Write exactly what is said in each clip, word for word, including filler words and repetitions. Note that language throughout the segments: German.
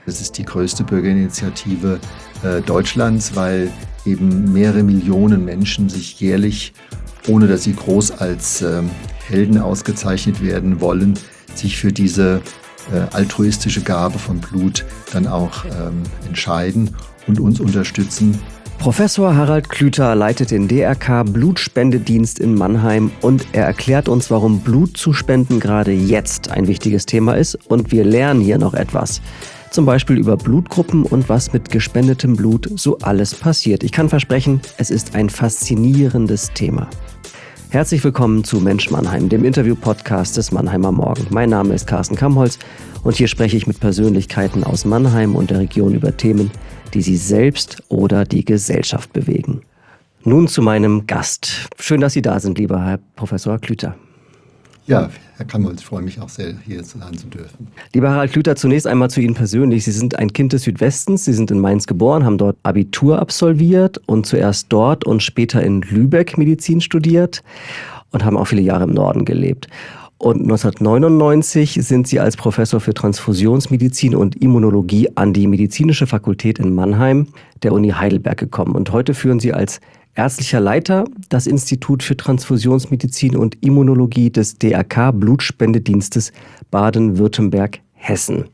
Das ist die größte Bürgerinitiative äh, Deutschlands, weil eben mehrere Millionen Menschen sich jährlich, ohne dass sie groß als äh, Helden ausgezeichnet werden wollen, sich für diese äh, altruistische Gabe von Blut dann auch ähm, entscheiden und uns unterstützen. Professor Harald Klüter leitet den D R K Blutspendedienst in Mannheim und er erklärt uns, warum Blut zu spenden gerade jetzt ein wichtiges Thema ist, und wir lernen hier noch etwas. Zum Beispiel über Blutgruppen und was mit gespendetem Blut so alles passiert. Ich kann versprechen, es ist ein faszinierendes Thema. Herzlich willkommen zu Mensch Mannheim, dem Interview-Podcast des Mannheimer Morgen. Mein Name ist Carsten Kammholz und hier spreche ich mit Persönlichkeiten aus Mannheim und der Region über Themen, die sie selbst oder die Gesellschaft bewegen. Nun zu meinem Gast. Schön, dass Sie da sind, lieber Herr Professor Klüter. Ja, Herr Kammholz, ich freue mich auch sehr, hier sein zu dürfen. Lieber Harald Klüter, zunächst einmal zu Ihnen persönlich. Sie sind ein Kind des Südwestens, Sie sind in Mainz geboren, haben dort Abitur absolviert und zuerst dort und später in Lübeck Medizin studiert und haben auch viele Jahre im Norden gelebt. Und neunzehnhundertneunundneunzig sind Sie als Professor für Transfusionsmedizin und Immunologie an die Medizinische Fakultät in Mannheim der Uni Heidelberg gekommen. Und heute führen Sie als ärztlicher Leiter das Institut für Transfusionsmedizin und Immunologie des D R K Blutspendedienstes Baden-Württemberg-Hessen.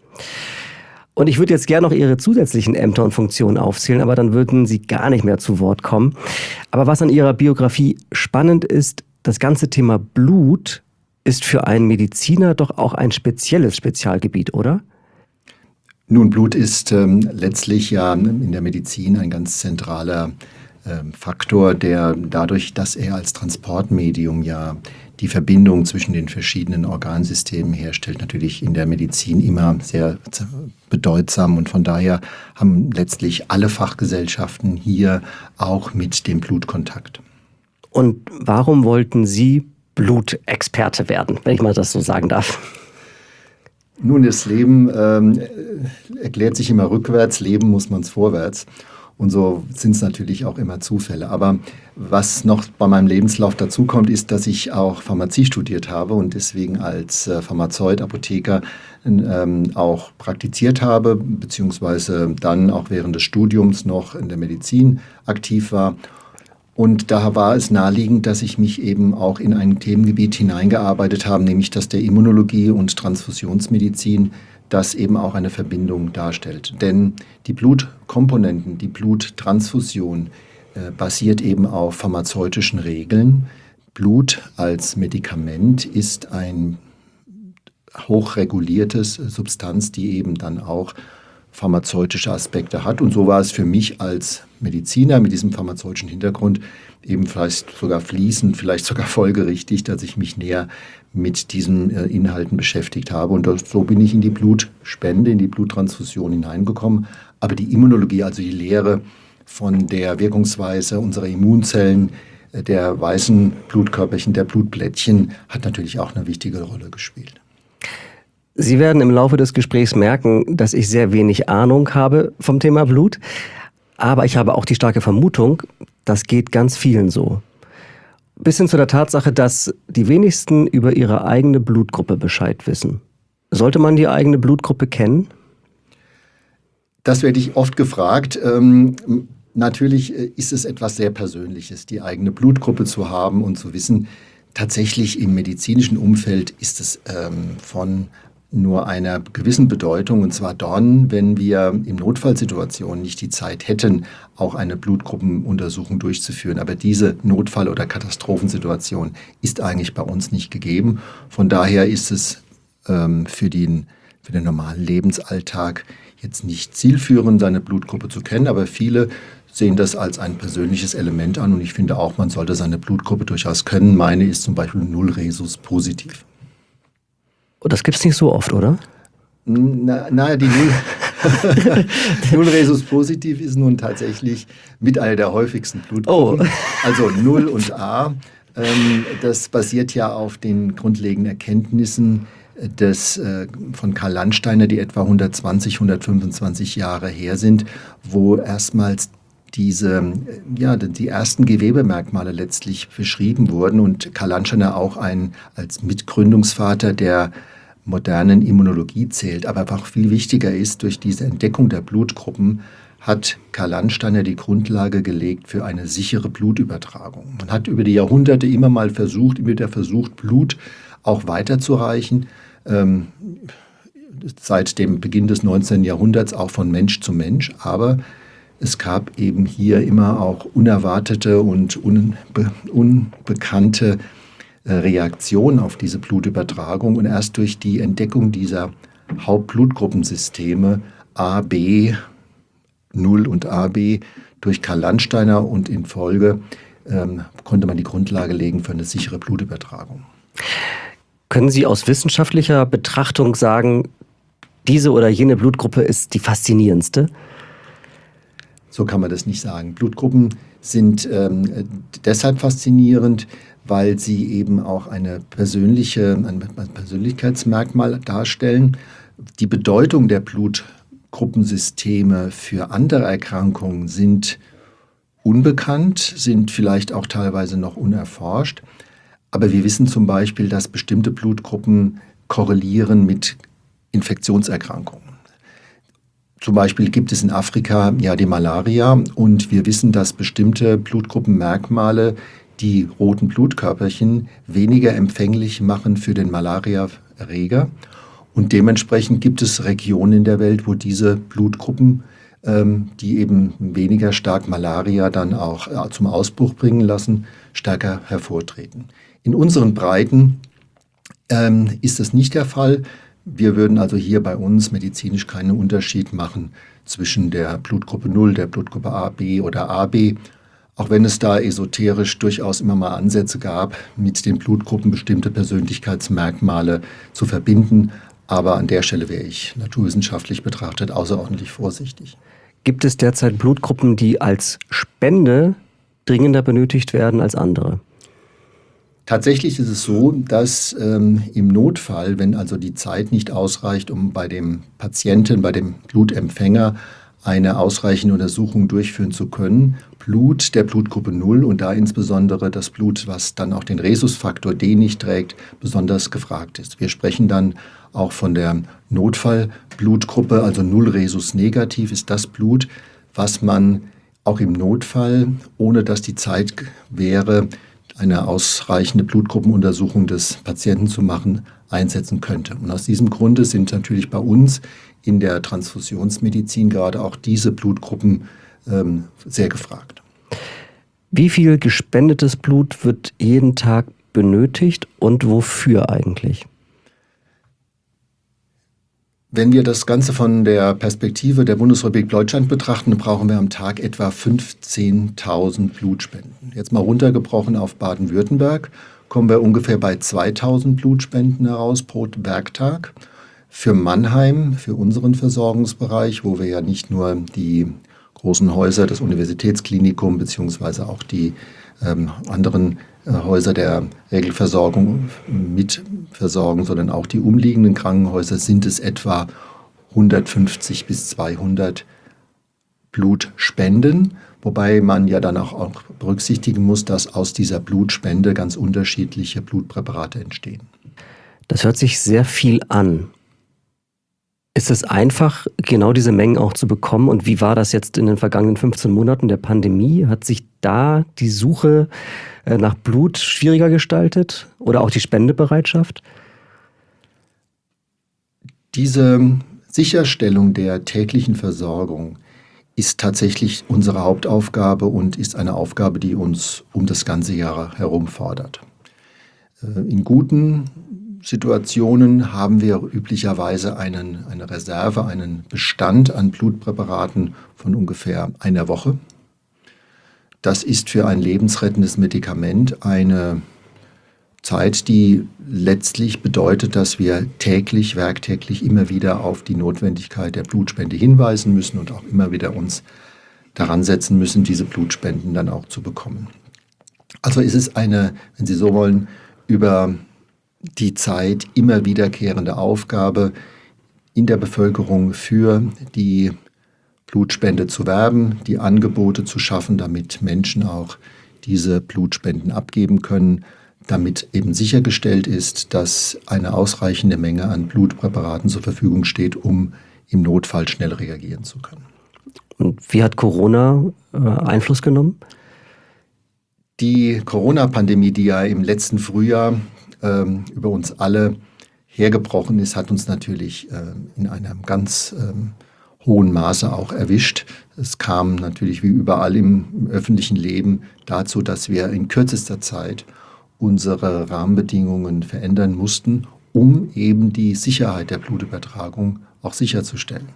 Und ich würde jetzt gerne noch Ihre zusätzlichen Ämter und Funktionen aufzählen, aber dann würden Sie gar nicht mehr zu Wort kommen. Aber was an Ihrer Biografie spannend ist, das ganze Thema Blut ist für einen Mediziner doch auch ein spezielles Spezialgebiet, oder? Nun, Blut ist ähm, letztlich ja in der Medizin ein ganz zentraler ähm, Faktor, der dadurch, dass er als Transportmedium ja die Verbindung zwischen den verschiedenen Organsystemen herstellt, natürlich in der Medizin immer sehr bedeutsam. Und von daher haben letztlich alle Fachgesellschaften hier auch mit dem Blut Kontakt. Und warum wollten Sie Blutexperte werden, wenn ich mal das so sagen darf? Nun, das Leben ähm, erklärt sich immer rückwärts, leben muss man es vorwärts. Und so sind es natürlich auch immer Zufälle. Aber was noch bei meinem Lebenslauf dazukommt, ist, dass ich auch Pharmazie studiert habe und deswegen als äh, Pharmazeut, Apotheker ähm, auch praktiziert habe, beziehungsweise dann auch während des Studiums noch in der Medizin aktiv war. Und da war es naheliegend, dass ich mich eben auch in ein Themengebiet hineingearbeitet habe, nämlich das der Immunologie und Transfusionsmedizin, das eben auch eine Verbindung darstellt. Denn die Blutkomponenten, die Bluttransfusion äh, basiert eben auf pharmazeutischen Regeln. Blut als Medikament ist ein hochreguliertes Substanz, die eben dann auch pharmazeutische Aspekte hat. Und so war es für mich als Mediziner mit diesem pharmazeutischen Hintergrund eben vielleicht sogar fließend, vielleicht sogar folgerichtig, dass ich mich näher mit diesen äh, Inhalten beschäftigt habe. Und das, so bin ich in die Blutspende, in die Bluttransfusion hineingekommen. Aber die Immunologie, also die Lehre von der Wirkungsweise unserer Immunzellen, äh, der weißen Blutkörperchen, der Blutplättchen, hat natürlich auch eine wichtige Rolle gespielt. Sie werden im Laufe des Gesprächs merken, dass ich sehr wenig Ahnung habe vom Thema Blut. Aber ich habe auch die starke Vermutung, das geht ganz vielen so. Bis hin zu der Tatsache, dass die wenigsten über ihre eigene Blutgruppe Bescheid wissen. Sollte man die eigene Blutgruppe kennen? Das werde ich oft gefragt. Ähm, natürlich ist es etwas sehr Persönliches, die eigene Blutgruppe zu haben und zu wissen. Tatsächlich im medizinischen Umfeld ist es ähm, von nur einer gewissen Bedeutung, und zwar dann, wenn wir in Notfallsituationen nicht die Zeit hätten, auch eine Blutgruppenuntersuchung durchzuführen. Aber diese Notfall- oder Katastrophensituation ist eigentlich bei uns nicht gegeben. Von daher ist es ähm, für den, für den normalen Lebensalltag jetzt nicht zielführend, seine Blutgruppe zu kennen, aber viele sehen das als ein persönliches Element an, und ich finde auch, man sollte seine Blutgruppe durchaus können. Meine ist zum Beispiel null Rhesus positiv. Und das gibt es nicht so oft, oder? Na, naja, die null, null Rhesus positiv ist nun tatsächlich mit einer der häufigsten Blutgruppen. Oh. Also null und A. Ähm, das basiert ja auf den grundlegenden Erkenntnissen des, äh, von Karl Landsteiner, die etwa hundertzwanzig, hundertfünfundzwanzig Jahre her sind, wo erstmals diese, ja, die ersten Gewebemerkmale letztlich beschrieben wurden und Karl Landsteiner auch ein, als Mitgründungsvater der modernen Immunologie zählt. Aber was auch viel wichtiger ist, durch diese Entdeckung der Blutgruppen hat Karl Landsteiner die Grundlage gelegt für eine sichere Blutübertragung. Man hat über die Jahrhunderte immer mal versucht, immer wieder versucht, Blut auch weiterzureichen. Ähm, seit dem Beginn des neunzehnten Jahrhunderts auch von Mensch zu Mensch. Aber es gab eben hier immer auch unerwartete und unbe- unbekannte äh, Reaktionen auf diese Blutübertragung. Und erst durch die Entdeckung dieser Hauptblutgruppensysteme A, B, null und A B durch Karl Landsteiner und in Folge ähm, konnte man die Grundlage legen für eine sichere Blutübertragung. Können Sie aus wissenschaftlicher Betrachtung sagen, diese oder jene Blutgruppe ist die faszinierendste? So kann man das nicht sagen. Blutgruppen sind ähm, deshalb faszinierend, weil sie eben auch eine persönliche, ein Persönlichkeitsmerkmal darstellen. Die Bedeutung der Blutgruppensysteme für andere Erkrankungen sind unbekannt, sind vielleicht auch teilweise noch unerforscht. Aber wir wissen zum Beispiel, dass bestimmte Blutgruppen korrelieren mit Infektionserkrankungen. Zum Beispiel gibt es in Afrika ja die Malaria und wir wissen, dass bestimmte Blutgruppenmerkmale die roten Blutkörperchen weniger empfänglich machen für den Malariaerreger. Und dementsprechend gibt es Regionen in der Welt, wo diese Blutgruppen, ähm, die eben weniger stark Malaria dann auch äh, zum Ausbruch bringen lassen, stärker hervortreten. In unseren Breiten ähm, ist das nicht der Fall. Wir würden also hier bei uns medizinisch keinen Unterschied machen zwischen der Blutgruppe null, der Blutgruppe A, B oder A B, auch wenn es da esoterisch durchaus immer mal Ansätze gab, mit den Blutgruppen bestimmte Persönlichkeitsmerkmale zu verbinden. Aber an der Stelle wäre ich naturwissenschaftlich betrachtet außerordentlich vorsichtig. Gibt es derzeit Blutgruppen, die als Spende dringender benötigt werden als andere? Tatsächlich ist es so, dass ähm, im Notfall, wenn also die Zeit nicht ausreicht, um bei dem Patienten, bei dem Blutempfänger eine ausreichende Untersuchung durchführen zu können, Blut der Blutgruppe null und da insbesondere das Blut, was dann auch den Rhesusfaktor D nicht trägt, besonders gefragt ist. Wir sprechen dann auch von der Notfallblutgruppe, also null Rhesus negativ ist das Blut, was man auch im Notfall, ohne dass die Zeit wäre, eine ausreichende Blutgruppenuntersuchung des Patienten zu machen, einsetzen könnte. Und aus diesem Grunde sind natürlich bei uns in der Transfusionsmedizin gerade auch diese Blutgruppen ähm, sehr gefragt. Wie viel gespendetes Blut wird jeden Tag benötigt und wofür eigentlich? Wenn wir das Ganze von der Perspektive der Bundesrepublik Deutschland betrachten, brauchen wir am Tag etwa fünfzehntausend Blutspenden. Jetzt mal runtergebrochen auf Baden-Württemberg kommen wir ungefähr bei zweitausend Blutspenden heraus pro Werktag. Für Mannheim, für unseren Versorgungsbereich, wo wir ja nicht nur die großen Häuser, das Universitätsklinikum beziehungsweise auch die ähm, anderen äh, Häuser der Regelversorgung mitversorgen, sondern auch die umliegenden Krankenhäuser, sind es etwa hundertfünfzig bis zweihundert Blutspenden, wobei man ja dann auch, auch berücksichtigen muss, dass aus dieser Blutspende ganz unterschiedliche Blutpräparate entstehen. Das hört sich sehr viel an. Ist es einfach, genau diese Mengen auch zu bekommen? Und wie war das jetzt in den vergangenen fünfzehn Monaten der Pandemie? Hat sich da die Suche nach Blut schwieriger gestaltet oder auch die Spendebereitschaft? Diese Sicherstellung der täglichen Versorgung ist tatsächlich unsere Hauptaufgabe und ist eine Aufgabe, die uns um das ganze Jahr herum fordert. In guten Situationen haben wir üblicherweise einen, eine Reserve, einen Bestand an Blutpräparaten von ungefähr einer Woche. Das ist für ein lebensrettendes Medikament eine Zeit, die letztlich bedeutet, dass wir täglich, werktäglich immer wieder auf die Notwendigkeit der Blutspende hinweisen müssen und auch immer wieder uns daran setzen müssen, diese Blutspenden dann auch zu bekommen. Also ist es eine, wenn Sie so wollen, über die Zeit immer wiederkehrende Aufgabe in der Bevölkerung für die Blutspende zu werben, die Angebote zu schaffen, damit Menschen auch diese Blutspenden abgeben können. damit eben sichergestellt ist, dass eine ausreichende Menge an Blutpräparaten zur Verfügung steht, um im Notfall schnell reagieren zu können. Und wie hat Corona äh, Einfluss genommen? Die Corona-Pandemie, die ja im letzten Frühjahr ähm, über uns alle hergebrochen ist, hat uns natürlich äh, in einem ganz ähm, hohen Maße auch erwischt. Es kam natürlich wie überall im, im öffentlichen Leben dazu, dass wir in kürzester Zeit unsere Rahmenbedingungen verändern mussten, um eben die Sicherheit der Blutübertragung auch sicherzustellen.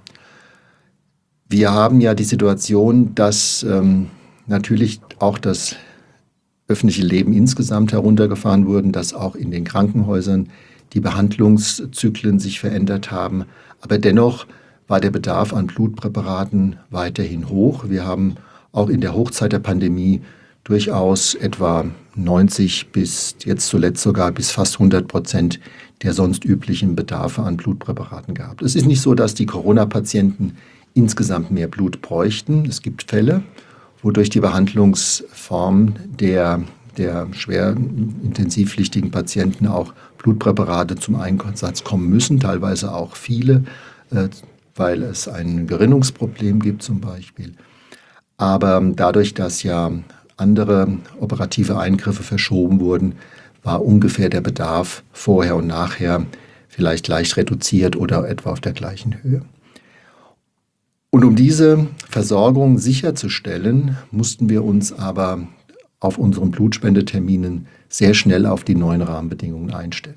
Wir haben ja die Situation, dass ähm, natürlich auch das öffentliche Leben insgesamt heruntergefahren wurden, dass auch in den Krankenhäusern die Behandlungszyklen sich verändert haben. Aber dennoch war der Bedarf an Blutpräparaten weiterhin hoch. Wir haben auch in der Hochzeit der Pandemie durchaus etwa neunzig bis jetzt zuletzt sogar bis fast hundert Prozent der sonst üblichen Bedarfe an Blutpräparaten gehabt. Es ist nicht so, dass die Corona-Patienten insgesamt mehr Blut bräuchten. Es gibt Fälle, wo durch die Behandlungsform der, der schwer intensivpflichtigen Patienten auch Blutpräparate zum Einsatz kommen müssen, teilweise auch viele, äh, weil es ein Gerinnungsproblem gibt zum Beispiel. Aber dadurch, dass ja andere operative Eingriffe verschoben wurden, war ungefähr der Bedarf vorher und nachher vielleicht leicht reduziert oder etwa auf der gleichen Höhe. Und um diese Versorgung sicherzustellen, mussten wir uns aber auf unseren Blutspendeterminen sehr schnell auf die neuen Rahmenbedingungen einstellen.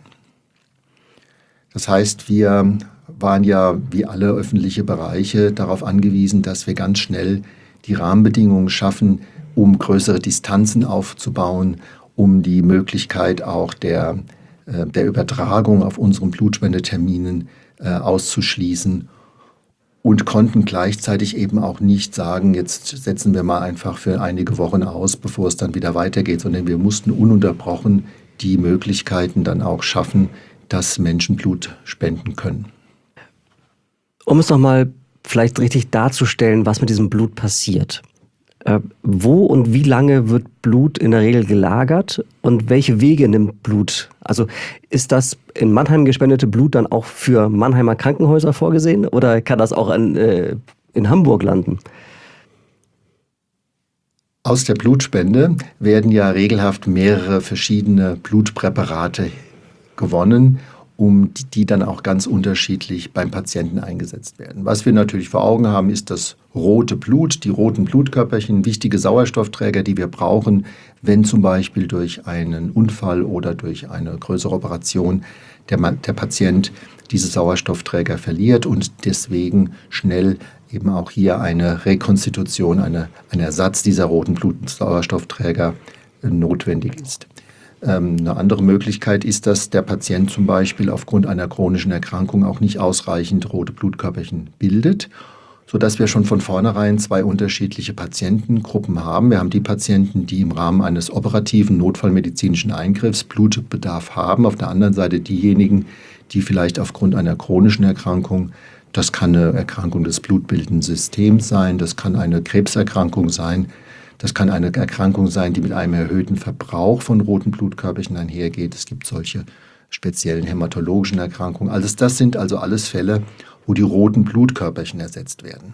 Das heißt, wir waren ja wie alle öffentliche Bereiche darauf angewiesen, dass wir ganz schnell die Rahmenbedingungen schaffen, um größere Distanzen aufzubauen, um die Möglichkeit auch der, äh, der Übertragung auf unseren Blutspendeterminen äh, auszuschließen. Und konnten gleichzeitig eben auch nicht sagen, jetzt setzen wir mal einfach für einige Wochen aus, bevor es dann wieder weitergeht, sondern wir mussten ununterbrochen die Möglichkeiten dann auch schaffen, dass Menschen Blut spenden können. Um es nochmal vielleicht richtig darzustellen, was mit diesem Blut passiert. Äh, wo und wie lange wird Blut in der Regel gelagert und welche Wege nimmt Blut? Also ist das in Mannheim gespendete Blut dann auch für Mannheimer Krankenhäuser vorgesehen oder kann das auch an, äh, in Hamburg landen? Aus der Blutspende werden ja regelhaft mehrere verschiedene Blutpräparate gewonnen, um die, die dann auch ganz unterschiedlich beim Patienten eingesetzt werden. Was wir natürlich vor Augen haben, ist das rote Blut, die roten Blutkörperchen, wichtige Sauerstoffträger, die wir brauchen, wenn zum Beispiel durch einen Unfall oder durch eine größere Operation der, der Patient diese Sauerstoffträger verliert und deswegen schnell eben auch hier eine Rekonstitution, eine, ein Ersatz dieser roten Blutsauerstoffträger notwendig ist. Eine andere Möglichkeit ist, dass der Patient zum Beispiel aufgrund einer chronischen Erkrankung auch nicht ausreichend rote Blutkörperchen bildet, sodass wir schon von vornherein zwei unterschiedliche Patientengruppen haben. Wir haben die Patienten, die im Rahmen eines operativen notfallmedizinischen Eingriffs Blutbedarf haben. Auf der anderen Seite diejenigen, die vielleicht aufgrund einer chronischen Erkrankung, das kann eine Erkrankung des blutbildenden Systems sein, das kann eine Krebserkrankung sein, das kann eine Erkrankung sein, die mit einem erhöhten Verbrauch von roten Blutkörperchen einhergeht. Es gibt solche speziellen hämatologischen Erkrankungen. Also das sind also alles Fälle, wo die roten Blutkörperchen ersetzt werden.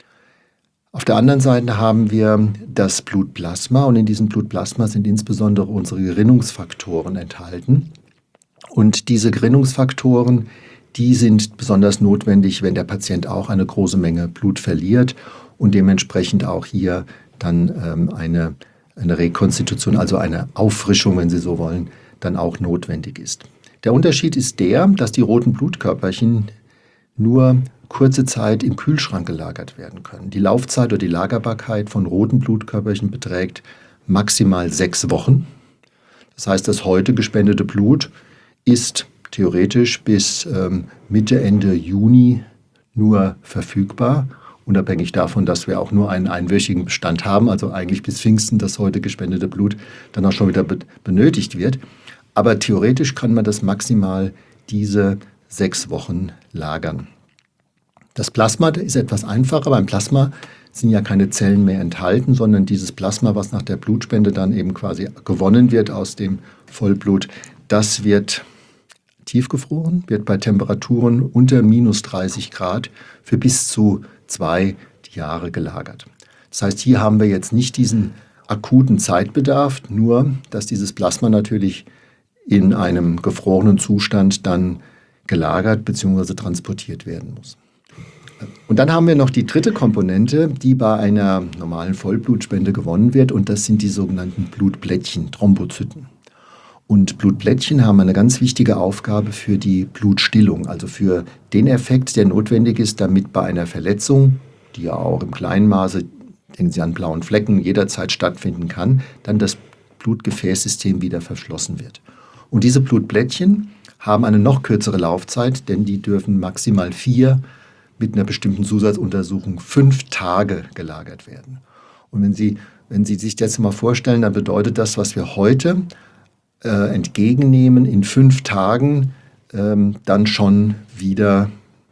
Auf der anderen Seite haben wir das Blutplasma und in diesem Blutplasma sind insbesondere unsere Gerinnungsfaktoren enthalten. Und diese Gerinnungsfaktoren, die sind besonders notwendig, wenn der Patient auch eine große Menge Blut verliert und dementsprechend auch hier dann ähm, eine, eine Rekonstitution, also eine Auffrischung, wenn Sie so wollen, dann auch notwendig ist. Der Unterschied ist der, dass die roten Blutkörperchen nur kurze Zeit im Kühlschrank gelagert werden können. Die Laufzeit oder die Lagerbarkeit von roten Blutkörperchen beträgt maximal sechs Wochen. Das heißt, das heute gespendete Blut ist theoretisch bis ähm, Mitte, Ende Juni nur verfügbar, unabhängig davon, dass wir auch nur einen einwöchigen Bestand haben, also eigentlich bis Pfingsten das heute gespendete Blut dann auch schon wieder be- benötigt wird. Aber theoretisch kann man das maximal diese sechs Wochen lagern. Das Plasma ist etwas einfacher. Beim Plasma sind ja keine Zellen mehr enthalten, sondern dieses Plasma, was nach der Blutspende dann eben quasi gewonnen wird aus dem Vollblut, das wird tiefgefroren, wird bei Temperaturen unter minus dreißig Grad für bis zu zwei Jahre gelagert. Das heißt, hier haben wir jetzt nicht diesen akuten Zeitbedarf, nur dass dieses Plasma natürlich in einem gefrorenen Zustand dann gelagert bzw. transportiert werden muss. Und dann haben wir noch die dritte Komponente, die bei einer normalen Vollblutspende gewonnen wird, und das sind die sogenannten Blutplättchen, Thrombozyten. Und Blutplättchen haben eine ganz wichtige Aufgabe für die Blutstillung, also für den Effekt, der notwendig ist, damit bei einer Verletzung, die ja auch im kleinen Maße, denken Sie an blauen Flecken, jederzeit stattfinden kann, dann das Blutgefäßsystem wieder verschlossen wird. Und diese Blutplättchen haben eine noch kürzere Laufzeit, denn die dürfen maximal vier, mit einer bestimmten Zusatzuntersuchung fünf Tage gelagert werden. Und wenn Sie, wenn Sie sich das mal vorstellen, dann bedeutet das, was wir heute äh, entgegennehmen, in fünf Tagen ähm, dann schon wieder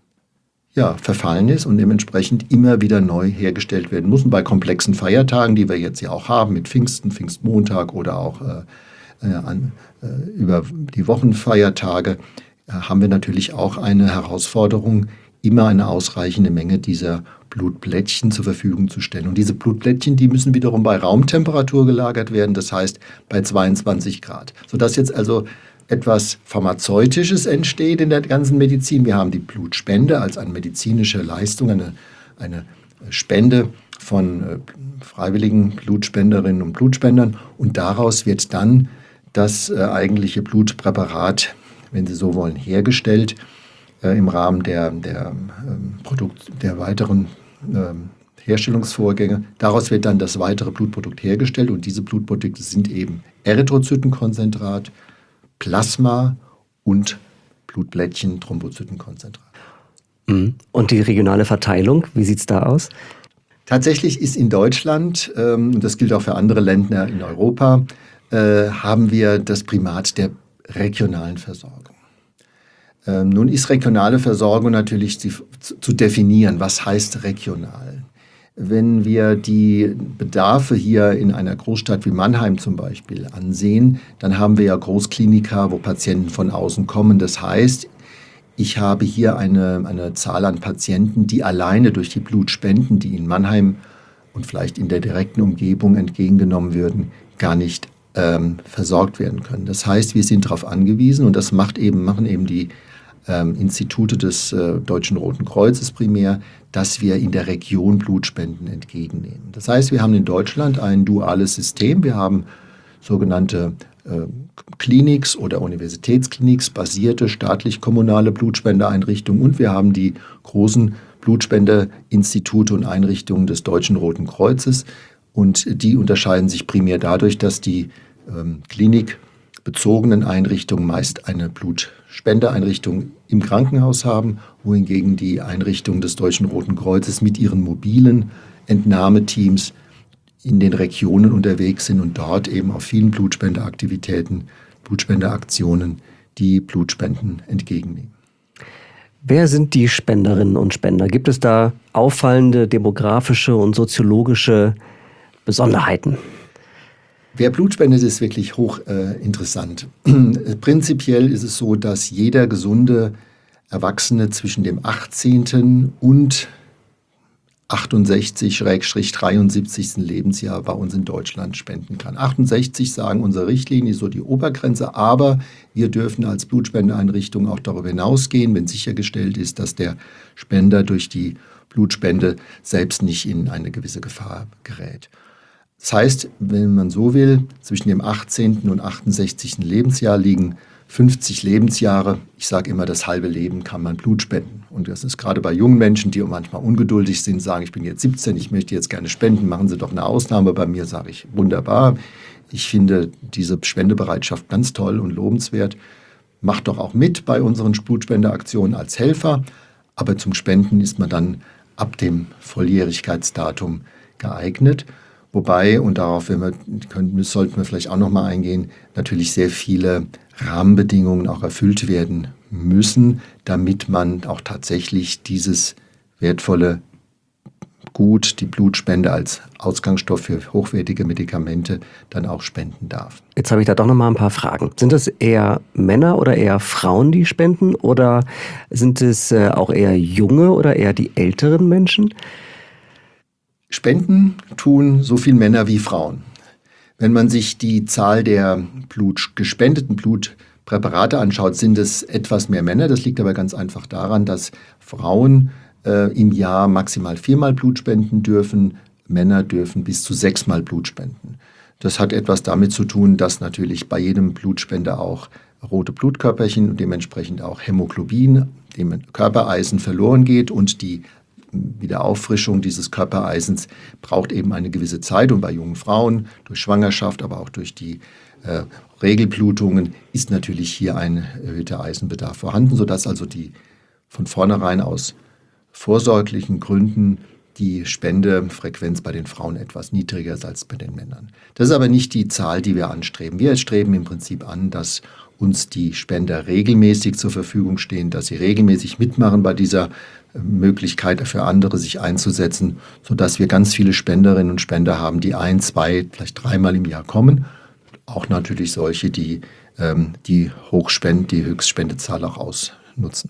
ja, verfallen ist und dementsprechend immer wieder neu hergestellt werden muss. Und bei komplexen Feiertagen, die wir jetzt ja auch haben, mit Pfingsten, Pfingstmontag oder auch äh, äh, an, äh, über die Wochenfeiertage, äh, haben wir natürlich auch eine Herausforderung, immer eine ausreichende Menge dieser Blutplättchen zur Verfügung zu stellen. Und diese Blutplättchen, die müssen wiederum bei Raumtemperatur gelagert werden, das heißt bei zweiundzwanzig Grad. Sodass jetzt also etwas Pharmazeutisches entsteht in der ganzen Medizin. Wir haben die Blutspende als eine medizinische Leistung, eine, eine Spende von äh, freiwilligen Blutspenderinnen und Blutspendern. Und daraus wird dann das äh, eigentliche Blutpräparat, wenn Sie so wollen, hergestellt, im Rahmen der, der, ähm, Produkt, der weiteren ähm, Herstellungsvorgänge. Daraus wird dann das weitere Blutprodukt hergestellt und diese Blutprodukte sind eben Erythrozytenkonzentrat, Plasma und Blutplättchen, Thrombozytenkonzentrat. Und die regionale Verteilung, wie sieht es da aus? Tatsächlich ist in Deutschland, ähm, und das gilt auch für andere Länder in Europa, äh, haben wir das Primat der regionalen Versorgung. Ähm, nun ist regionale Versorgung natürlich zu, zu definieren. Was heißt regional? Wenn wir die Bedarfe hier in einer Großstadt wie Mannheim zum Beispiel ansehen, dann haben wir ja Großkliniker, wo Patienten von außen kommen. Das heißt, ich habe hier eine, eine Zahl an Patienten, die alleine durch die Blutspenden, die in Mannheim und vielleicht in der direkten Umgebung entgegengenommen würden, gar nicht ähm, versorgt werden können. Das heißt, wir sind darauf angewiesen, und das macht eben, machen eben die ähm, Institute des äh, Deutschen Roten Kreuzes primär, dass wir in der Region Blutspenden entgegennehmen. Das heißt, wir haben in Deutschland ein duales System. Wir haben sogenannte äh, Kliniks oder Universitätskliniks basierte staatlich-kommunale Blutspendeeinrichtungen und wir haben die großen Blutspendeinstitute und Einrichtungen des Deutschen Roten Kreuzes. Und die unterscheiden sich primär dadurch, dass die ähm, klinikbezogenen Einrichtungen meist eine Blutspendeeinrichtung im Krankenhaus haben, wohingegen die Einrichtungen des Deutschen Roten Kreuzes mit ihren mobilen Entnahmeteams in den Regionen unterwegs sind und dort eben auf vielen Blutspendeaktivitäten, Blutspendeaktionen die Blutspenden entgegennehmen. Wer sind die Spenderinnen und Spender? Gibt es da auffallende demografische und soziologische Besonderheiten? Wer Blut spendet, ist wirklich hoch äh, interessant. Prinzipiell ist es so, dass jeder gesunde Erwachsene zwischen dem achtzehnten und achtundsechzig dreiundsiebzig Lebensjahr bei uns in Deutschland spenden kann. achtundsechzig sagen unsere Richtlinie, ist so die Obergrenze, aber wir dürfen als Blutspendeeinrichtung auch darüber hinausgehen, wenn sichergestellt ist, dass der Spender durch die Blutspende selbst nicht in eine gewisse Gefahr gerät. Das heißt, wenn man so will, zwischen dem achtzehnten und achtundsechzigsten Lebensjahr liegen fünfzig Lebensjahre. Ich sage immer, das halbe Leben kann man Blut spenden. Und das ist gerade bei jungen Menschen, die manchmal ungeduldig sind, sagen, ich bin jetzt siebzehn, ich möchte jetzt gerne spenden, machen Sie doch eine Ausnahme. Bei mir sage ich, wunderbar. Ich finde diese Spendebereitschaft ganz toll und lobenswert. Macht doch auch mit bei unseren Blutspendeaktionen als Helfer. Aber zum Spenden ist man dann ab dem Volljährigkeitsdatum geeignet. Wobei, und darauf wir, können, sollten wir vielleicht auch noch mal eingehen, natürlich sehr viele Rahmenbedingungen auch erfüllt werden müssen, damit man auch tatsächlich dieses wertvolle gut die Blutspende als Ausgangsstoff für hochwertige Medikamente dann auch spenden darf. Jetzt habe ich da doch noch mal ein paar Fragen. Sind das eher Männer oder eher Frauen, die spenden? Oder sind es äh, auch eher junge oder eher die älteren Menschen? Spenden tun so viel Männer wie Frauen. Wenn man sich die Zahl der Blut, gespendeten Blutpräparate anschaut, sind es etwas mehr Männer. Das liegt aber ganz einfach daran, dass Frauen äh, im Jahr maximal viermal Blut spenden dürfen. Männer dürfen bis zu sechsmal Blut spenden. Das hat etwas damit zu tun, dass natürlich bei jedem Blutspender auch rote Blutkörperchen und dementsprechend auch Hämoglobin, dem Körpereisen, verloren geht, und die Wiederauffrischung dieses Körpereisens braucht eben eine gewisse Zeit, und bei jungen Frauen durch Schwangerschaft, aber auch durch die äh, Regelblutungen ist natürlich hier ein erhöhter Eisenbedarf vorhanden, sodass also die von vornherein aus vorsorglichen Gründen die Spendefrequenz bei den Frauen etwas niedriger ist als bei den Männern. Das ist aber nicht die Zahl, die wir anstreben. Wir streben im Prinzip an, dass uns die Spender regelmäßig zur Verfügung stehen, dass sie regelmäßig mitmachen bei dieser Möglichkeit für andere sich einzusetzen, sodass wir ganz viele Spenderinnen und Spender haben, die ein, zwei, vielleicht dreimal im Jahr kommen. Auch natürlich solche, die ähm, die Hochspend, die Höchstspendezahl auch ausnutzen.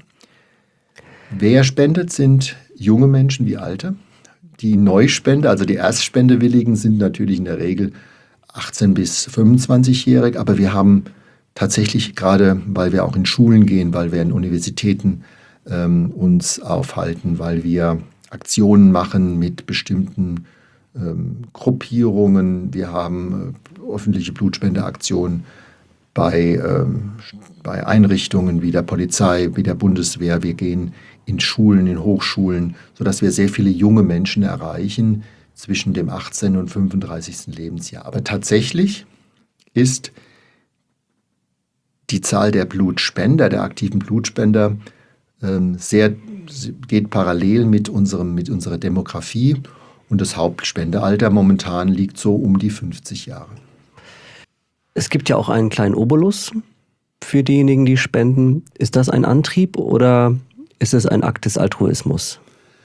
Wer spendet, sind junge Menschen wie alte. Die Neuspender, also die Erstspendewilligen, sind natürlich in der Regel achtzehn- bis fünfundzwanzigjährig, aber wir haben tatsächlich gerade, weil wir auch in Schulen gehen, weil wir in Universitäten ähm, uns aufhalten, weil wir Aktionen machen mit bestimmten ähm, Gruppierungen. Wir haben äh, öffentliche Blutspendeaktionen bei, ähm, bei Einrichtungen wie der Polizei, wie der Bundeswehr. Wir gehen in Schulen, in Hochschulen, sodass wir sehr viele junge Menschen erreichen zwischen dem achtzehnten und fünfunddreißigsten Lebensjahr. Aber tatsächlich ist die Zahl der Blutspender, der aktiven Blutspender, ähm, sehr, geht parallel mit, unserem, mit unserer Demografie, und das Hauptspendealter momentan liegt so um die fünfzig Jahre. Es gibt ja auch einen kleinen Obolus für diejenigen, die spenden. Ist das ein Antrieb oder ist es ein Akt des Altruismus?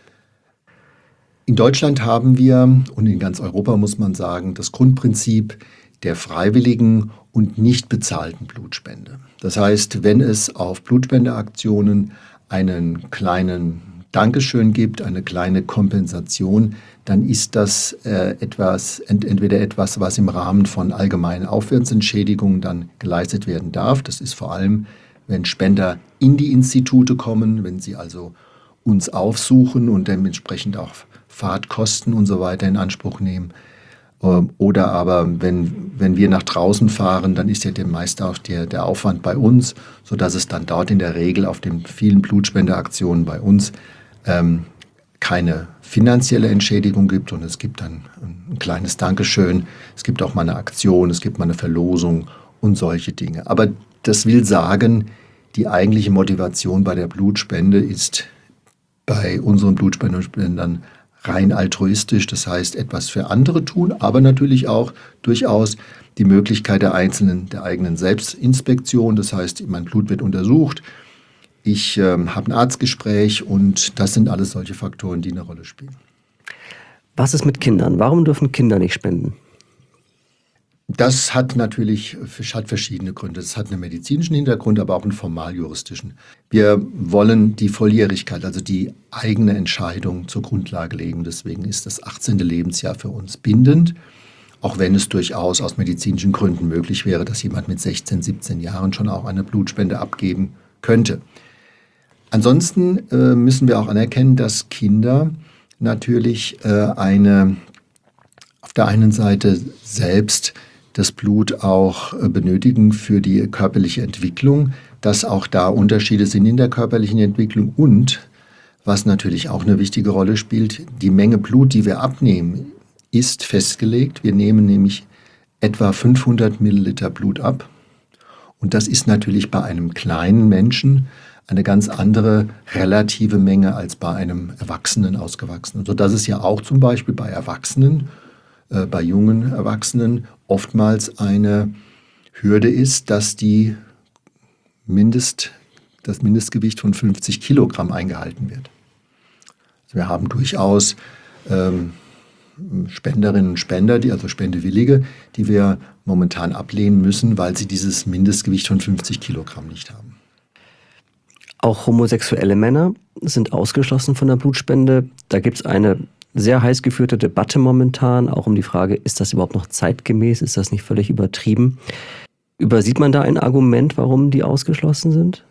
In Deutschland haben wir, und in ganz Europa muss man sagen, das Grundprinzip der freiwilligen und nicht bezahlten Blutspende. Das heißt, wenn es auf Blutspendeaktionen einen kleinen Dankeschön gibt, eine kleine Kompensation, dann ist das äh, etwas, ent, entweder etwas, was im Rahmen von allgemeinen Aufwandsentschädigungen dann geleistet werden darf. Das ist vor allem, wenn Spender in die Institute kommen, wenn sie also uns aufsuchen und dementsprechend auch Fahrtkosten und so weiter in Anspruch nehmen. Oder aber, wenn, wenn wir nach draußen fahren, dann ist ja meist auch der, der Aufwand bei uns, sodass es dann dort in der Regel auf den vielen Blutspendeaktionen bei uns ähm, keine finanzielle Entschädigung gibt, und es gibt dann ein kleines Dankeschön, es gibt auch mal eine Aktion, es gibt mal eine Verlosung und solche Dinge. Aber das will sagen, die eigentliche Motivation bei der Blutspende ist bei unseren Blutspendern rein altruistisch, das heißt etwas für andere tun, aber natürlich auch durchaus die Möglichkeit der einzelnen, der eigenen Selbstinspektion. Das heißt, mein Blut wird untersucht, ich äh, habe ein Arztgespräch, und das sind alles solche Faktoren, die eine Rolle spielen. Was ist mit Kindern? Warum dürfen Kinder nicht spenden? Das hat natürlich hat verschiedene Gründe. Es hat einen medizinischen Hintergrund, aber auch einen formaljuristischen. Wir wollen die Volljährigkeit, also die eigene Entscheidung zur Grundlage legen. Deswegen ist das achtzehnte Lebensjahr für uns bindend, auch wenn es durchaus aus medizinischen Gründen möglich wäre, dass jemand mit sechzehn, siebzehn Jahren schon auch eine Blutspende abgeben könnte. Ansonsten äh, müssen wir auch anerkennen, dass Kinder natürlich äh, eine auf der einen Seite selbst das Blut auch benötigen für die körperliche Entwicklung, dass auch da Unterschiede sind in der körperlichen Entwicklung, und was natürlich auch eine wichtige Rolle spielt, die Menge Blut, die wir abnehmen, ist festgelegt. Wir nehmen nämlich etwa fünfhundert Milliliter Blut ab, und das ist natürlich bei einem kleinen Menschen eine ganz andere relative Menge als bei einem Erwachsenen, Ausgewachsenen, sodass es ja auch zum Beispiel bei Erwachsenen, äh, bei jungen Erwachsenen oftmals eine Hürde ist, dass die Mindest, das Mindestgewicht von fünfzig Kilogramm eingehalten wird. Also wir haben durchaus ähm, Spenderinnen und Spender, die, also Spendewillige, die wir momentan ablehnen müssen, weil sie dieses Mindestgewicht von fünfzig Kilogramm nicht haben. Auch homosexuelle Männer sind ausgeschlossen von der Blutspende. Da gibt es eine sehr heiß geführte Debatte momentan, auch um die Frage, ist das überhaupt noch zeitgemäß, ist das nicht völlig übertrieben? Übersieht man da ein Argument, warum die ausgeschlossen sind?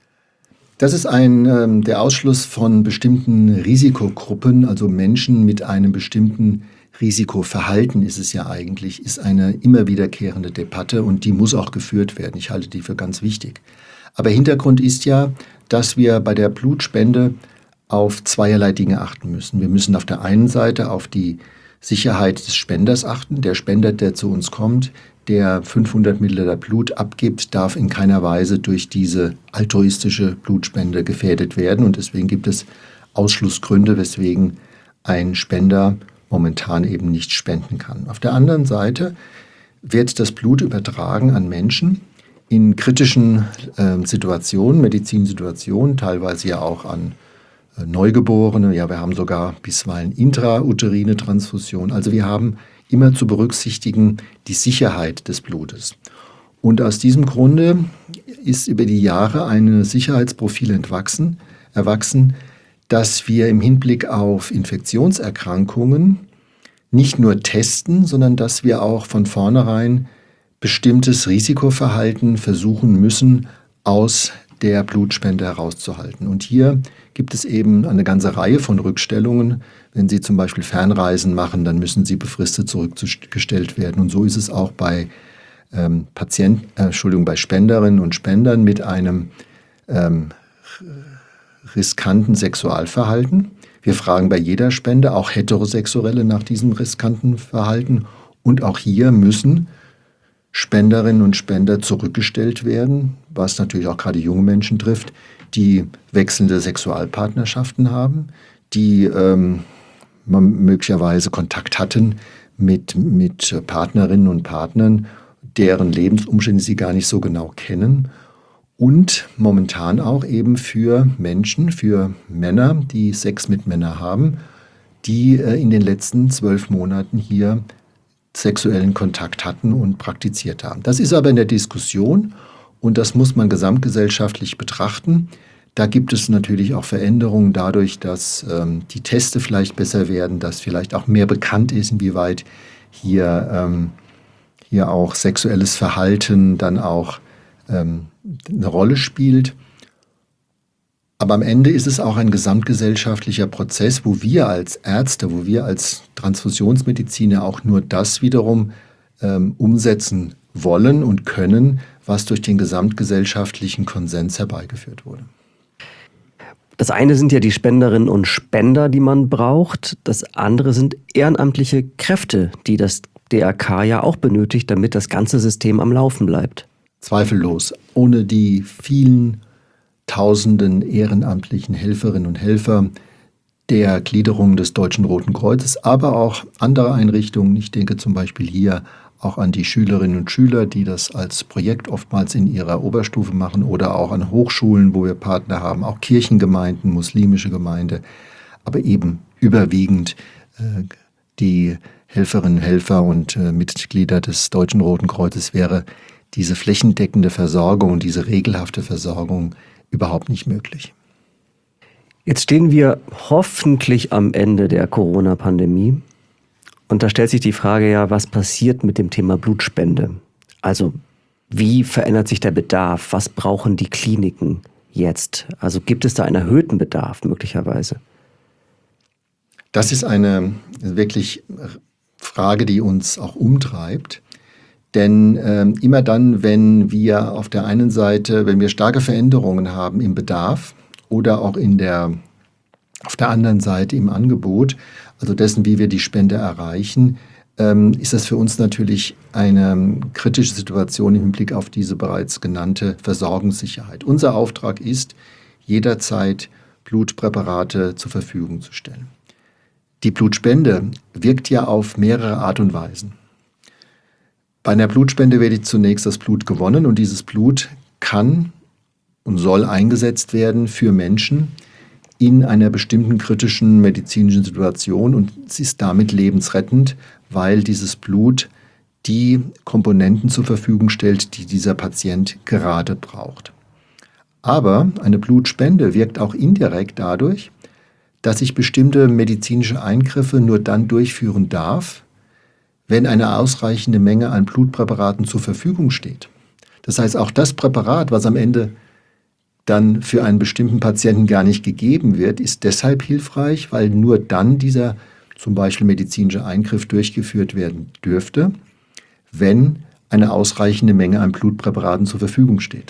Das ist ein, ähm, der Ausschluss von bestimmten Risikogruppen, also Menschen mit einem bestimmten Risikoverhalten ist es ja eigentlich, ist eine immer wiederkehrende Debatte und die muss auch geführt werden. Ich halte die für ganz wichtig. Aber Hintergrund ist ja, dass wir bei der Blutspende auf zweierlei Dinge achten müssen. Wir müssen auf der einen Seite auf die Sicherheit des Spenders achten. Der Spender, der zu uns kommt, der fünfhundert Milliliter Blut abgibt, darf in keiner Weise durch diese altruistische Blutspende gefährdet werden. Und deswegen gibt es Ausschlussgründe, weswegen ein Spender momentan eben nicht spenden kann. Auf der anderen Seite wird das Blut übertragen an Menschen in kritischen äh, Situationen, Medizinsituationen, teilweise ja auch an äh, Neugeborene. Ja, wir haben sogar bisweilen intrauterine Transfusion. Also wir haben immer zu berücksichtigen die Sicherheit des Blutes. Und aus diesem Grunde ist über die Jahre ein Sicherheitsprofil entwachsen, erwachsen, dass wir im Hinblick auf Infektionserkrankungen nicht nur testen, sondern dass wir auch von vornherein bestimmtes Risikoverhalten versuchen müssen, aus der Blutspende herauszuhalten. Und hier gibt es eben eine ganze Reihe von Rückstellungen. Wenn Sie zum Beispiel Fernreisen machen, dann müssen Sie befristet zurückgestellt werden. Und so ist es auch bei ähm, Patienten, äh, Entschuldigung, bei Spenderinnen und Spendern mit einem ähm, riskanten Sexualverhalten. Wir fragen bei jeder Spende, auch Heterosexuelle, nach diesem riskanten Verhalten. Und auch hier müssen Spenderinnen und Spender zurückgestellt werden, was natürlich auch gerade junge Menschen trifft, die wechselnde Sexualpartnerschaften haben, die ähm, möglicherweise Kontakt hatten mit, mit Partnerinnen und Partnern, deren Lebensumstände sie gar nicht so genau kennen. Und momentan auch eben für Menschen, für Männer, die Sex mit Männern haben, die äh, in den letzten zwölf Monaten hier sexuellen Kontakt hatten und praktiziert haben. Das ist aber in der Diskussion und das muss man gesamtgesellschaftlich betrachten. Da gibt es natürlich auch Veränderungen dadurch, dass ähm, die Teste vielleicht besser werden, dass vielleicht auch mehr bekannt ist, inwieweit hier, ähm, hier auch sexuelles Verhalten dann auch ähm, eine Rolle spielt. Aber am Ende ist es auch ein gesamtgesellschaftlicher Prozess, wo wir als Ärzte, wo wir als Transfusionsmediziner auch nur das wiederum ähm, umsetzen wollen und können, was durch den gesamtgesellschaftlichen Konsens herbeigeführt wurde. Das eine sind ja die Spenderinnen und Spender, die man braucht. Das andere sind ehrenamtliche Kräfte, die das D R K ja auch benötigt, damit das ganze System am Laufen bleibt. Zweifellos. Ohne die vielen tausenden ehrenamtlichen Helferinnen und Helfer der Gliederung des Deutschen Roten Kreuzes, aber auch andere Einrichtungen. Ich denke zum Beispiel hier auch an die Schülerinnen und Schüler, die das als Projekt oftmals in ihrer Oberstufe machen oder auch an Hochschulen, wo wir Partner haben, auch Kirchengemeinden, muslimische Gemeinde, aber eben überwiegend äh, die Helferinnen, Helfer und äh, Mitglieder des Deutschen Roten Kreuzes wäre diese flächendeckende Versorgung, diese regelhafte Versorgung überhaupt nicht möglich. Jetzt stehen wir hoffentlich am Ende der Corona-Pandemie. Und da stellt sich die Frage ja, was passiert mit dem Thema Blutspende? Also wie verändert sich der Bedarf? Was brauchen die Kliniken jetzt? Also gibt es da einen erhöhten Bedarf möglicherweise? Das ist eine wirklich Frage, die uns auch umtreibt. Denn äh, immer dann, wenn wir auf der einen Seite, wenn wir starke Veränderungen haben im Bedarf oder auch in der, auf der anderen Seite im Angebot, also dessen, wie wir die Spende erreichen, ähm, ist das für uns natürlich eine kritische Situation im Hinblick auf diese bereits genannte Versorgungssicherheit. Unser Auftrag ist, jederzeit Blutpräparate zur Verfügung zu stellen. Die Blutspende wirkt ja auf mehrere Art und Weisen. Bei einer Blutspende wird zunächst das Blut gewonnen und dieses Blut kann und soll eingesetzt werden für Menschen, in einer bestimmten kritischen medizinischen Situation und es ist damit lebensrettend, weil dieses Blut die Komponenten zur Verfügung stellt, die dieser Patient gerade braucht. Aber eine Blutspende wirkt auch indirekt dadurch, dass ich bestimmte medizinische Eingriffe nur dann durchführen darf, wenn eine ausreichende Menge an Blutpräparaten zur Verfügung steht. Das heißt, auch das Präparat, was am Ende dann für einen bestimmten Patienten gar nicht gegeben wird, ist deshalb hilfreich, weil nur dann dieser zum Beispiel medizinische Eingriff durchgeführt werden dürfte, wenn eine ausreichende Menge an Blutpräparaten zur Verfügung steht.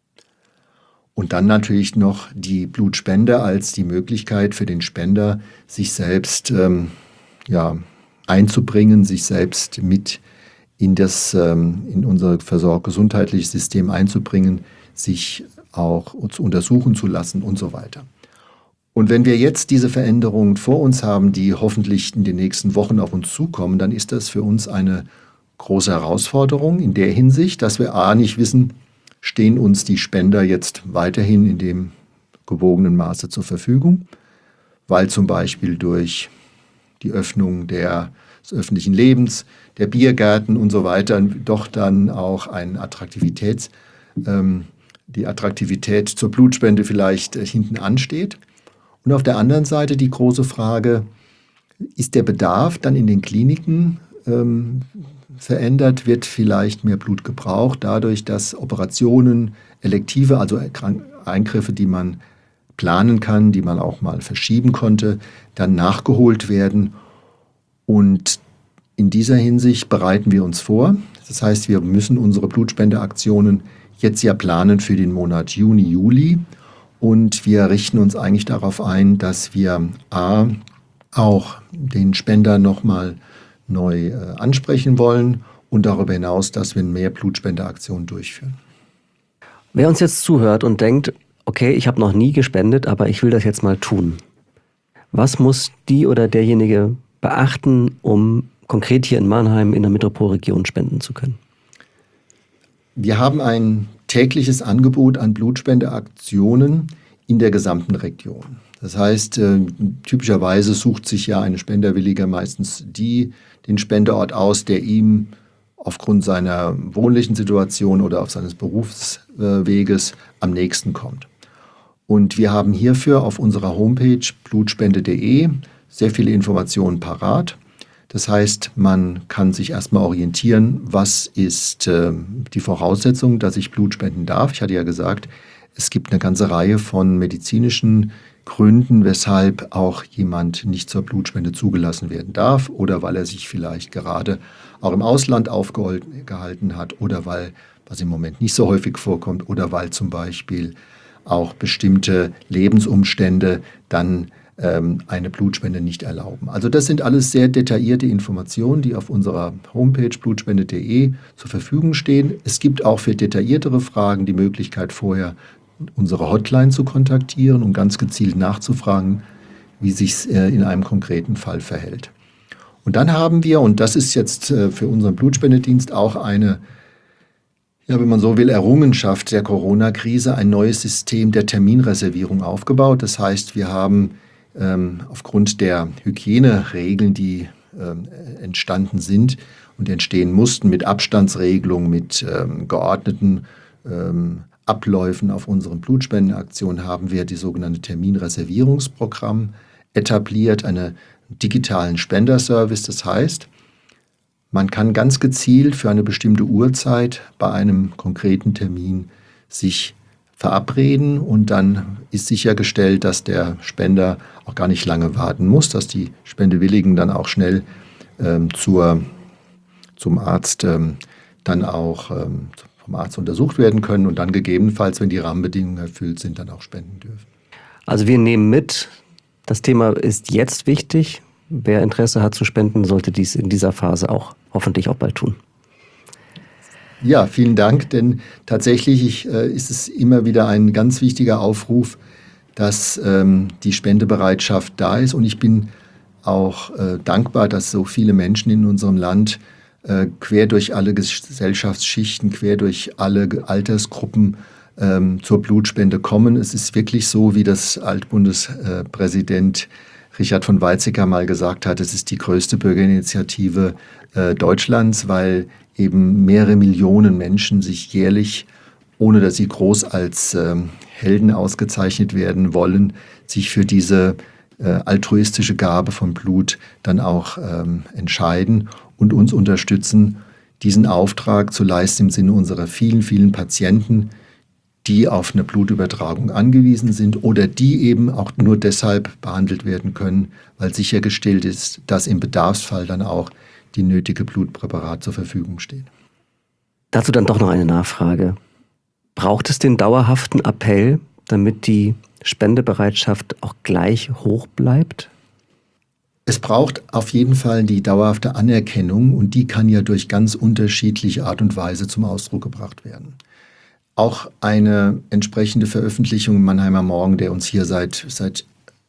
Und dann natürlich noch die Blutspende als die Möglichkeit für den Spender, sich selbst ähm, ja, einzubringen, sich selbst mit in, das, ähm, in unser Versorg- gesundheitliches System einzubringen, sich auch zu untersuchen zu lassen und so weiter. Und wenn wir jetzt diese Veränderungen vor uns haben, die hoffentlich in den nächsten Wochen auf uns zukommen, dann ist das für uns eine große Herausforderung in der Hinsicht, dass wir a. nicht wissen, stehen uns die Spender jetzt weiterhin in dem gewogenen Maße zur Verfügung, weil zum Beispiel durch die Öffnung der, des öffentlichen Lebens, der Biergärten und so weiter doch dann auch eine Attraktivitäts, ähm, die Attraktivität zur Blutspende vielleicht äh, hinten ansteht. Und auf der anderen Seite die große Frage, ist der Bedarf dann in den Kliniken ähm, verändert, wird vielleicht mehr Blut gebraucht, dadurch, dass Operationen, elektive, also Eingriffe, die man planen kann, die man auch mal verschieben konnte, dann nachgeholt werden. Und in dieser Hinsicht bereiten wir uns vor. Das heißt, wir müssen unsere Blutspendeaktionen jetzt ja planen für den Monat Juni, Juli. Und wir richten uns eigentlich darauf ein, dass wir a. auch den Spender nochmal neu äh, ansprechen wollen und darüber hinaus, dass wir mehr Blutspendeaktionen durchführen. Wer uns jetzt zuhört und denkt, okay, ich habe noch nie gespendet, aber ich will das jetzt mal tun. Was muss die oder derjenige beachten, um konkret hier in Mannheim in der Metropolregion spenden zu können? Wir haben ein tägliches Angebot an Blutspendeaktionen in der gesamten Region. Das heißt, äh, typischerweise sucht sich ja ein Spenderwilliger meistens die, den Spendeort aus, der ihm aufgrund seiner wohnlichen Situation oder auf seines Berufsweges am nächsten kommt. Und wir haben hierfür auf unserer Homepage blutspende punkt de sehr viele Informationen parat. Das heißt, man kann sich erstmal orientieren, was ist äh, die Voraussetzung, dass ich Blut spenden darf. Ich hatte ja gesagt, es gibt eine ganze Reihe von medizinischen Gründen, weshalb auch jemand nicht zur Blutspende zugelassen werden darf oder weil er sich vielleicht gerade auch im Ausland aufgehalten hat oder weil, was im Moment nicht so häufig vorkommt, oder weil zum Beispiel auch bestimmte Lebensumstände dann ähm, eine Blutspende nicht erlauben. Also das sind alles sehr detaillierte Informationen, die auf unserer Homepage blutspende punkt de zur Verfügung stehen. Es gibt auch für detailliertere Fragen die Möglichkeit, vorher unsere Hotline zu kontaktieren, um ganz gezielt nachzufragen, wie sich es äh, in einem konkreten Fall verhält. Und dann haben wir, und das ist jetzt äh, für unseren Blutspendedienst auch eine, ja, wenn man so will, Errungenschaft der Corona-Krise, ein neues System der Terminreservierung aufgebaut. Das heißt, wir haben ähm, aufgrund der Hygieneregeln, die ähm, entstanden sind und entstehen mussten, mit Abstandsregelungen, mit ähm, geordneten ähm, Abläufen auf unseren Blutspendenaktionen, haben wir die sogenannte Terminreservierungsprogramm etabliert, einen digitalen Spenderservice. Das heißt, man kann ganz gezielt für eine bestimmte Uhrzeit bei einem konkreten Termin sich verabreden und dann ist sichergestellt, dass der Spender auch gar nicht lange warten muss, dass die Spendewilligen dann auch schnell ähm, zur, zum Arzt ähm, dann auch ähm, vom Arzt untersucht werden können und dann gegebenenfalls, wenn die Rahmenbedingungen erfüllt sind, dann auch spenden dürfen. Also wir nehmen mit, das Thema ist jetzt wichtig. Wer Interesse hat zu spenden, sollte dies in dieser Phase auch hoffentlich auch bald tun. Ja, vielen Dank, denn tatsächlich äh, ist es immer wieder ein ganz wichtiger Aufruf, dass ähm, die Spendebereitschaft da ist. Und ich bin auch äh, dankbar, dass so viele Menschen in unserem Land äh, quer durch alle Gesellschaftsschichten, quer durch alle Altersgruppen ähm, zur Blutspende kommen. Es ist wirklich so, wie das Altbundespräsident Richard von Weizsäcker mal gesagt hat, es ist die größte Bürgerinitiative äh, Deutschlands, weil eben mehrere Millionen Menschen sich jährlich, ohne dass sie groß als ähm, Helden ausgezeichnet werden wollen, sich für diese äh, altruistische Gabe von Blut dann auch ähm, entscheiden und uns unterstützen, diesen Auftrag zu leisten im Sinne unserer vielen, vielen Patienten, die auf eine Blutübertragung angewiesen sind oder die eben auch nur deshalb behandelt werden können, weil sichergestellt ist, dass im Bedarfsfall dann auch die nötige Blutpräparat zur Verfügung steht. Dazu dann doch noch eine Nachfrage. Braucht es den dauerhaften Appell, damit die Spendebereitschaft auch gleich hoch bleibt? Es braucht auf jeden Fall die dauerhafte Anerkennung und die kann ja durch ganz unterschiedliche Art und Weise zum Ausdruck gebracht werden. Auch eine entsprechende Veröffentlichung im Mannheimer Morgen, der uns hier seit, seit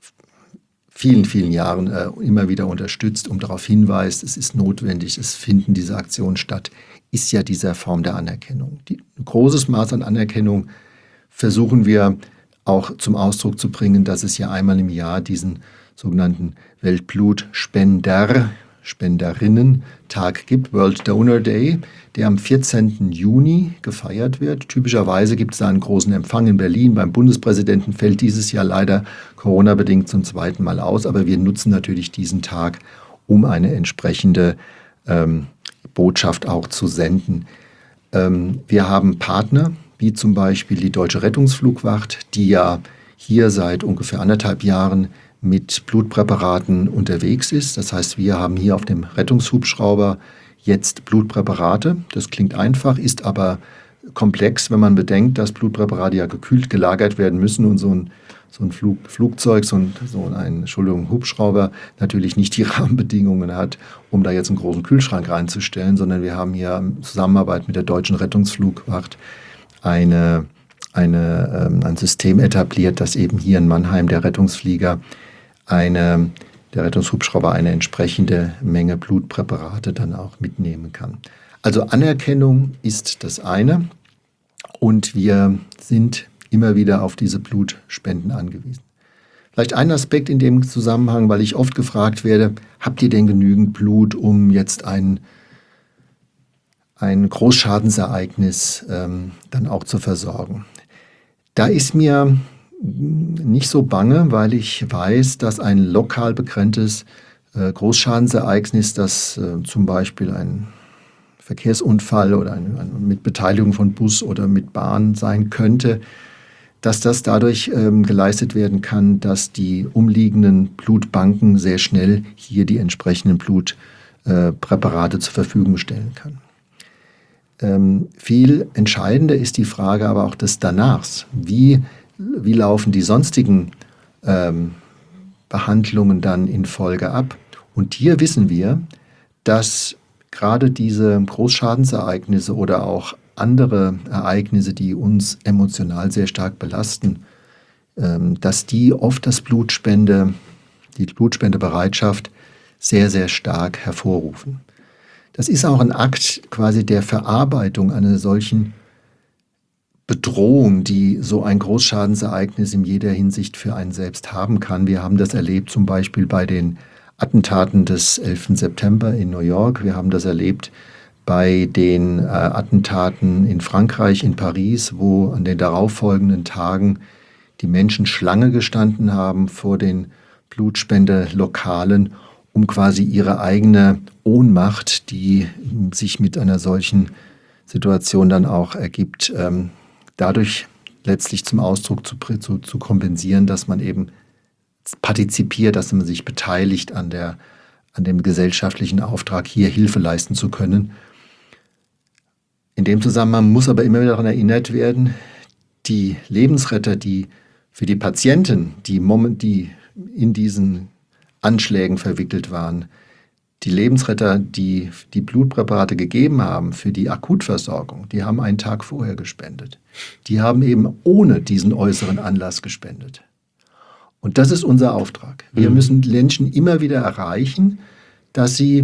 vielen, vielen Jahren äh, immer wieder unterstützt, um darauf hinweist, es ist notwendig, es finden diese Aktionen statt, ist ja diese Form der Anerkennung. Die, ein großes Maß an Anerkennung versuchen wir auch zum Ausdruck zu bringen, dass es ja einmal im Jahr diesen sogenannten Weltblutspender, Spenderinnen-Tag gibt, World Donor Day, der am vierzehnten Juni gefeiert wird. Typischerweise gibt es da einen großen Empfang in Berlin. Beim Bundespräsidenten fällt dieses Jahr leider Corona-bedingt zum zweiten Mal aus, aber wir nutzen natürlich diesen Tag, um eine entsprechende ähm, Botschaft auch zu senden. Ähm, wir haben Partner, wie zum Beispiel die Deutsche Rettungsflugwacht, die ja hier seit ungefähr anderthalb Jahren mit Blutpräparaten unterwegs ist. Das heißt, wir haben hier auf dem Rettungshubschrauber jetzt Blutpräparate. Das klingt einfach, ist aber komplex, wenn man bedenkt, dass Blutpräparate ja gekühlt gelagert werden müssen und so ein, so ein Flug, Flugzeug, so ein, so ein Entschuldigung, Hubschrauber natürlich nicht die Rahmenbedingungen hat, um da jetzt einen großen Kühlschrank reinzustellen, sondern wir haben hier in Zusammenarbeit mit der Deutschen Rettungsflugwacht eine, eine, ähm, ein System etabliert, dass eben hier in Mannheim der Rettungsflieger eine, der Rettungshubschrauber eine entsprechende Menge Blutpräparate dann auch mitnehmen kann. Also Anerkennung ist das eine und wir sind immer wieder auf diese Blutspenden angewiesen. Vielleicht ein Aspekt in dem Zusammenhang, weil ich oft gefragt werde, habt ihr denn genügend Blut, um jetzt ein, ein Großschadensereignis ähm, dann auch zu versorgen? Da ist mir nicht so bange, weil ich weiß, dass ein lokal begrenztes äh, Großschadensereignis, das äh, zum Beispiel ein Verkehrsunfall oder ein, ein, mit Beteiligung von Bus oder mit Bahn sein könnte, dass das dadurch ähm, geleistet werden kann, dass die umliegenden Blutbanken sehr schnell hier die entsprechenden Blutpräparate äh, zur Verfügung stellen kann. Ähm, viel entscheidender ist die Frage aber auch des Danachs. Wie Wie laufen die sonstigen ähm, Behandlungen dann in Folge ab? Und hier wissen wir, dass gerade diese Großschadensereignisse oder auch andere Ereignisse, die uns emotional sehr stark belasten, ähm, dass die oft das Blutspende, die Blutspendebereitschaft sehr, sehr stark hervorrufen. Das ist auch ein Akt quasi der Verarbeitung einer solchen Bedrohung, die so ein Großschadensereignis in jeder Hinsicht für einen selbst haben kann. Wir haben das erlebt zum Beispiel bei den Attentaten des elften September in New York. Wir haben das erlebt bei den äh, Attentaten in Frankreich, in Paris, wo an den darauffolgenden Tagen die Menschen Schlange gestanden haben vor den Blutspendelokalen, um quasi ihre eigene Ohnmacht, die sich mit einer solchen Situation dann auch ergibt, ähm, dadurch letztlich zum Ausdruck zu, zu, zu kompensieren, dass man eben partizipiert, dass man sich beteiligt an, der, an dem gesellschaftlichen Auftrag, hier Hilfe leisten zu können. In dem Zusammenhang muss aber immer wieder daran erinnert werden, die Lebensretter, die für die Patienten, die, moment, die in diesen Anschlägen verwickelt waren, die Lebensretter, die die Blutpräparate gegeben haben für die Akutversorgung, die haben einen Tag vorher gespendet. Die haben eben ohne diesen äußeren Anlass gespendet. Und das ist unser Auftrag. Wir mhm. müssen Menschen immer wieder erreichen, dass sie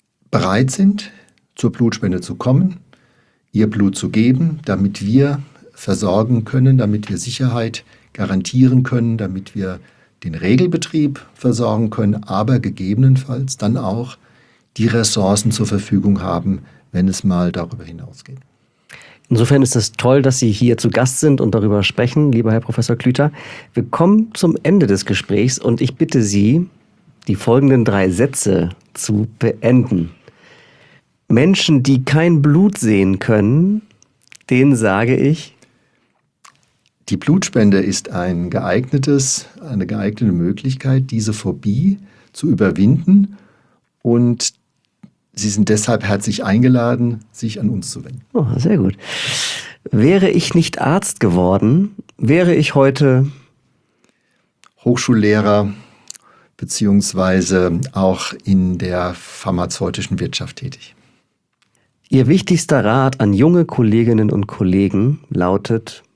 bereit sind, zur Blutspende zu kommen, ihr Blut zu geben, damit wir versorgen können, damit wir Sicherheit garantieren können, damit wir den Regelbetrieb versorgen können, aber gegebenenfalls dann auch die Ressourcen zur Verfügung haben, wenn es mal darüber hinausgeht. Insofern ist es toll, dass Sie hier zu Gast sind und darüber sprechen, lieber Herr Professor Klüter. Wir kommen zum Ende des Gesprächs und ich bitte Sie, die folgenden drei Sätze zu beenden. Menschen, die kein Blut sehen können, denen sage ich: Die Blutspende ist ein geeignetes, eine geeignete Möglichkeit, diese Phobie zu überwinden, und Sie sind deshalb herzlich eingeladen, sich an uns zu wenden. Oh, sehr gut. Wäre ich nicht Arzt geworden, wäre ich heute Hochschullehrer beziehungsweise auch in der pharmazeutischen Wirtschaft tätig. Ihr wichtigster Rat an junge Kolleginnen und Kollegen lautet: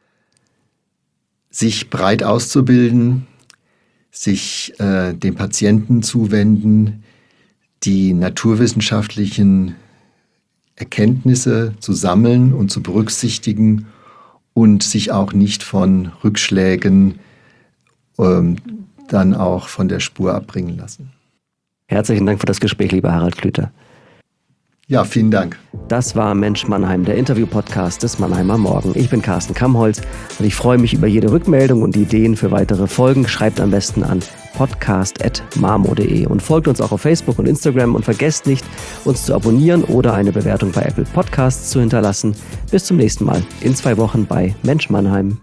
Sich breit auszubilden, sich äh, dem Patienten zuwenden, die naturwissenschaftlichen Erkenntnisse zu sammeln und zu berücksichtigen und sich auch nicht von Rückschlägen ähm, dann auch von der Spur abbringen lassen. Herzlichen Dank für das Gespräch, lieber Harald Klüter. Ja, vielen Dank. Das war Mensch Mannheim, der Interview-Podcast des Mannheimer Morgen. Ich bin Carsten Kammholz und ich freue mich über jede Rückmeldung und Ideen für weitere Folgen. Schreibt am besten an podcast at marmo punkt de und folgt uns auch auf Facebook und Instagram und vergesst nicht, uns zu abonnieren oder eine Bewertung bei Apple Podcasts zu hinterlassen. Bis zum nächsten Mal in zwei Wochen bei Mensch Mannheim.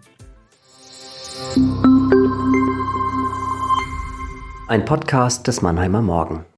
Ein Podcast des Mannheimer Morgen.